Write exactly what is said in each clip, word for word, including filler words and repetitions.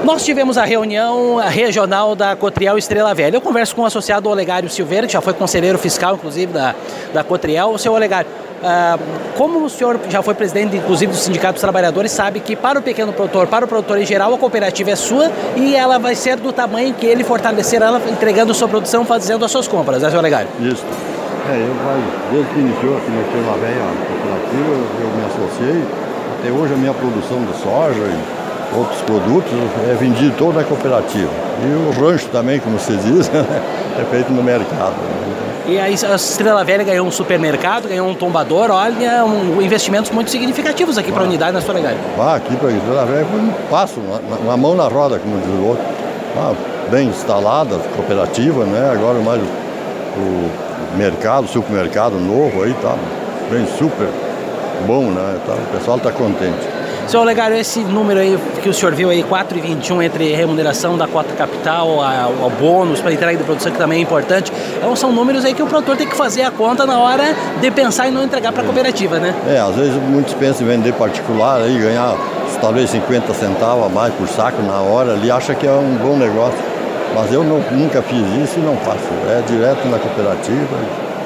Nós tivemos a reunião regional da Cotriel Estrela Velha. Eu converso com o associado Olegário Silveira, que já foi conselheiro fiscal, inclusive, da, da Cotriel. O senhor Olegário, uh, como o senhor já foi presidente, inclusive, do Sindicato dos Trabalhadores, sabe que para o pequeno produtor, para o produtor em geral, a cooperativa é sua e ela vai ser do tamanho que ele fortalecer ela, entregando sua produção, fazendo as suas compras, né, senhor Olegário? Isso. É, eu vai, desde que iniciou aqui na Estrela Velha a cooperativa, eu, eu me associei. Até hoje a minha produção de soja e outros produtos é vendido toda a cooperativa. E o rancho também, como você diz, é feito no mercado. E aí a Estrela Velha ganhou um supermercado, ganhou um tombador, olha, um, investimentos muito significativos aqui para a unidade na sua Olegário. Ah, aqui para a Estrela Velha foi um passo, uma, uma mão na roda, como diz o outro. Ah, bem instalada, cooperativa, né? Agora mais o, o mercado, o supermercado novo aí, tá bem super bom, né? Tá, o pessoal está contente. Senhor Olegário, esse número aí que o senhor viu aí, quatro vírgula vinte e um, entre remuneração da cota capital, ao bônus para entrega de produção, que também é importante, então, são números aí que o produtor tem que fazer a conta na hora de pensar em não entregar para a cooperativa, né? É, às vezes muitos pensam em vender particular, aí ganhar talvez cinquenta centavos a mais por saco na hora ali, acha que é um bom negócio. Mas eu não, nunca fiz isso e não faço, é direto na cooperativa.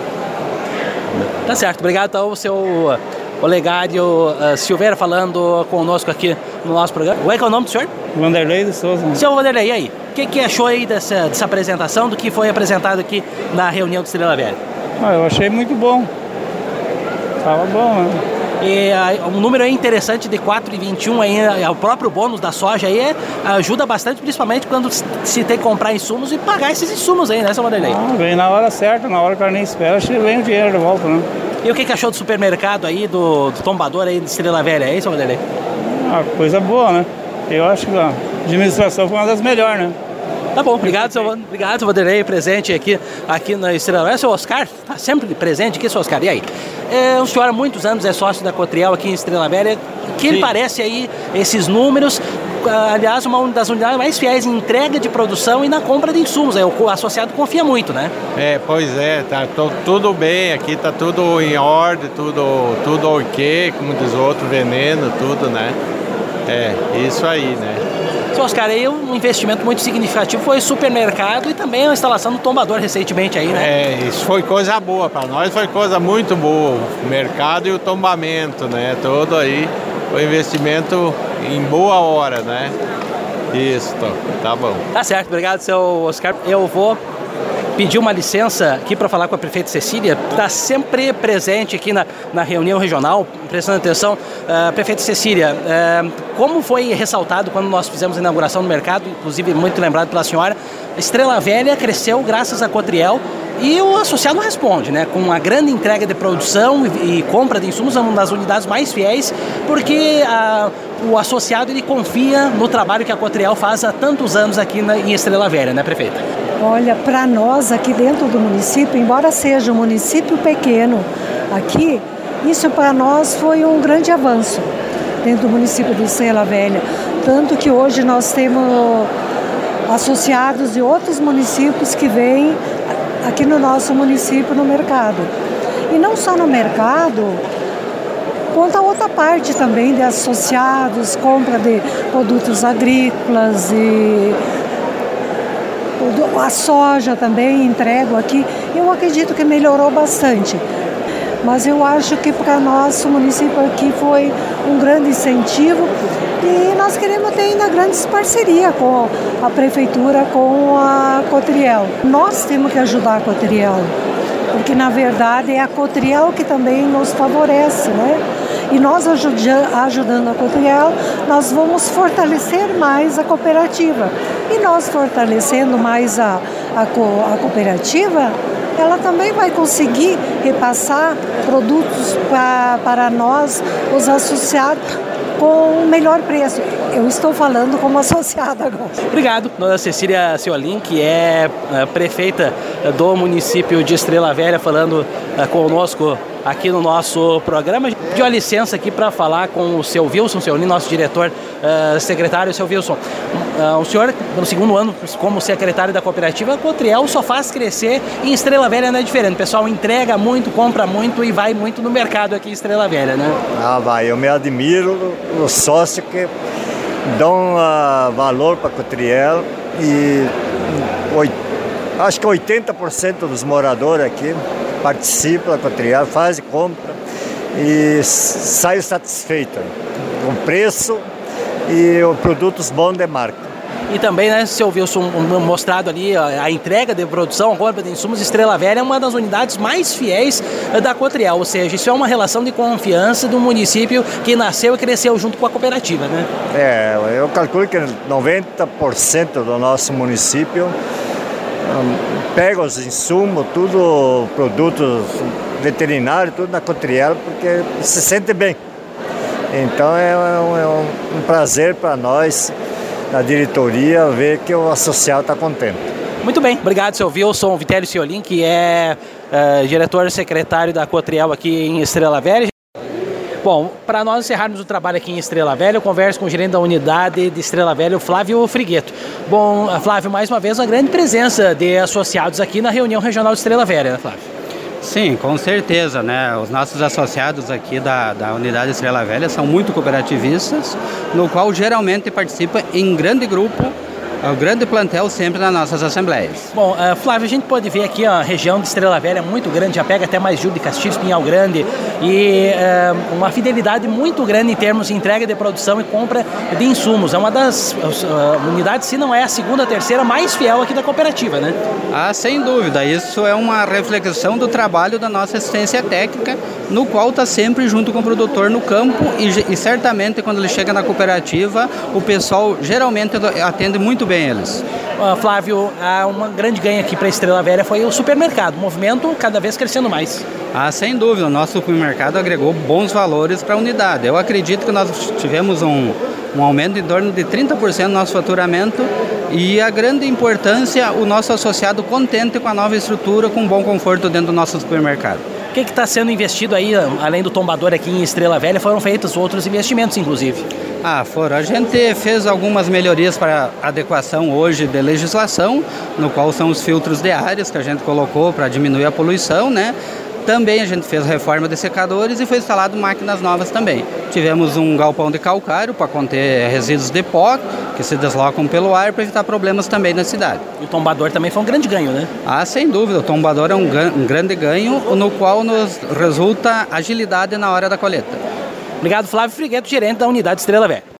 Tá certo, obrigado ao seu Olegário uh, Silveira falando conosco aqui no nosso programa. Qual é, que é o nome do senhor? Vanderlei de Souza. Senhor Vanderlei, e aí? O que, que achou aí dessa, dessa apresentação, do que foi apresentado aqui na reunião do Estrela Velha? Ah, eu achei muito bom. Tava bom, né? E uh, um número aí interessante de quatro vírgula vinte e um, aí, uh, o próprio bônus da soja aí, uh, ajuda bastante, principalmente quando se tem que comprar insumos e pagar esses insumos aí, né, seu Vanderlei? Ah, vem na hora certa, na hora que ela nem espera, vem o dinheiro de volta, né? E o que, que achou do supermercado aí, do, do tombador aí de Estrela Velha, é isso, Vanderlei? Ah, coisa boa, né? Eu acho que a administração foi uma das melhores, né? Tá bom, obrigado, seu, obrigado, seu Vanderlei, presente aqui, aqui na Estrela Velha. Seu Oscar, tá sempre presente aqui, seu Oscar. E aí? É, o senhor há muitos anos é sócio da Cotriel aqui em Estrela Velha. O que lhe parece aí esses números? Aliás, uma das unidades mais fiéis em entrega de produção e na compra de insumos. Aí, o associado confia muito, né? É, pois é, tá tô, tudo bem, aqui tá tudo em ordem, tudo, tudo ok, como diz o outro, veneno, tudo, né? É, isso aí, né? Seu Oscar, aí um investimento muito significativo foi o supermercado e também a instalação do tombador recentemente aí, né? É, isso foi coisa boa, para nós foi coisa muito boa, o mercado e o tombamento, né? Todo aí, o investimento em boa hora, né? Isso, tá bom. Tá certo, obrigado, seu Oscar. Eu vou pedir uma licença aqui para falar com a prefeita Cecília, está sempre presente aqui na, na reunião regional, prestando atenção. Uh, prefeita Cecília, uh, como foi ressaltado quando nós fizemos a inauguração do mercado, inclusive muito lembrado pela senhora, Estrela Velha cresceu graças à Cotriel e o associado responde, né? Com uma grande entrega de produção e, e compra de insumos, uma das unidades mais fiéis, porque a, o associado ele confia no trabalho que a Cotriel faz há tantos anos aqui na, em Estrela Velha, né, prefeita? Olha, para nós aqui dentro do município, embora seja um município pequeno aqui, isso para nós foi um grande avanço dentro do município de Estrela Velha. Tanto que hoje nós temos associados de outros municípios que vêm aqui no nosso município no mercado. E não só no mercado, quanto a outra parte também de associados, compra de produtos agrícolas e a soja também entrego aqui. Eu acredito que melhorou bastante. Mas eu acho que para nosso município aqui foi um grande incentivo e nós queremos ter ainda grandes parcerias com a prefeitura, com a Cotriel. Nós temos que ajudar a Cotriel, porque na verdade é a Cotriel que também nos favorece, né? E nós ajudando a Cotriel, nós vamos fortalecer mais a cooperativa. E nós fortalecendo mais a, a, a cooperativa, ela também vai conseguir repassar produtos pra, para nós, os associados, com o melhor preço. Eu estou falando como associada agora. Obrigado, dona Cecília Ciolin, que é a prefeita do município de Estrela Velha, falando uh, conosco aqui no nosso programa. Pediu a licença aqui para falar com o seu Wilson Ciolin, nosso diretor uh, secretário. Seu Wilson, uh, o senhor, no segundo ano como secretário da cooperativa, a Cotriel só faz crescer e em Estrela Velha não é diferente. O pessoal entrega muito, compra muito e vai muito no mercado aqui em Estrela Velha, né? Ah, vai, eu me admiro o sócio que dão uh, valor para Cotriel e oito, acho que oitenta por cento dos moradores aqui participam da Cotriel, fazem compra e saem satisfeitos com o preço e os produtos bons de marca. E também, né, se ouviu um, mostrado ali a, a entrega de produção, a compra de insumos, Estrela Velha é uma das unidades mais fiéis da Cotriel, ou seja, isso é uma relação de confiança do município que nasceu e cresceu junto com a cooperativa, né? É, eu calculo que noventa por cento do nosso município um, pega os insumos, tudo, produtos veterinários, tudo na Cotriel, porque se sente bem. Então é um, é um prazer para nós, na diretoria, ver que o associado está contente. Muito bem, obrigado, seu Wilson Vitélio Ciolin, que é uh, diretor secretário da Cotriel aqui em Estrela Velha. Bom, para nós encerrarmos o trabalho aqui em Estrela Velha, eu converso com o gerente da unidade de Estrela Velha, o Flávio Frigueto. Bom, Flávio, mais uma vez, uma grande presença de associados aqui na reunião regional de Estrela Velha, né, Flávio? Sim, com certeza, né? Os nossos associados aqui da, da unidade Estrela Velha são muito cooperativistas, no qual geralmente participam em grande grupo, o grande plantel sempre nas nossas assembleias. Bom, uh, Flávio, a gente pode ver aqui a região de Estrela Velha é muito grande, já pega até mais Gil de Castilhos, Pinhal Grande, e uh, uma fidelidade muito grande em termos de entrega de produção e compra de insumos. É uma das uh, unidades, se não é a segunda, a terceira, mais fiel aqui da cooperativa, né? Ah, sem dúvida. Isso é uma reflexão do trabalho da nossa assistência técnica, no qual está sempre junto com o produtor no campo e, e certamente quando ele chega na cooperativa, o pessoal geralmente atende muito bem eles. Uh, Flávio, uh, uma grande ganha aqui para a Estrela Velha foi o supermercado, o movimento cada vez crescendo mais. Ah, sem dúvida, o nosso supermercado agregou bons valores para a unidade. Eu acredito que nós tivemos um, um aumento em torno de trinta por cento do nosso faturamento e a grande importância, o nosso associado contente com a nova estrutura, com bom conforto dentro do nosso supermercado. O que está sendo investido aí, além do tombador aqui em Estrela Velha, foram feitos outros investimentos, inclusive? Ah, foram. A gente fez algumas melhorias para adequação hoje de legislação, no qual são os filtros de áreas que a gente colocou para diminuir a poluição, né? Também a gente fez reforma de secadores e foi instalado máquinas novas também. Tivemos um galpão de calcário para conter resíduos de pó que se deslocam pelo ar para evitar problemas também na cidade. E o tombador também foi um grande ganho, né? Ah, sem dúvida. O tombador é um, um grande ganho, no qual nos resulta agilidade na hora da colheita. Obrigado, Flávio Frigueto, gerente da unidade Estrela Velha.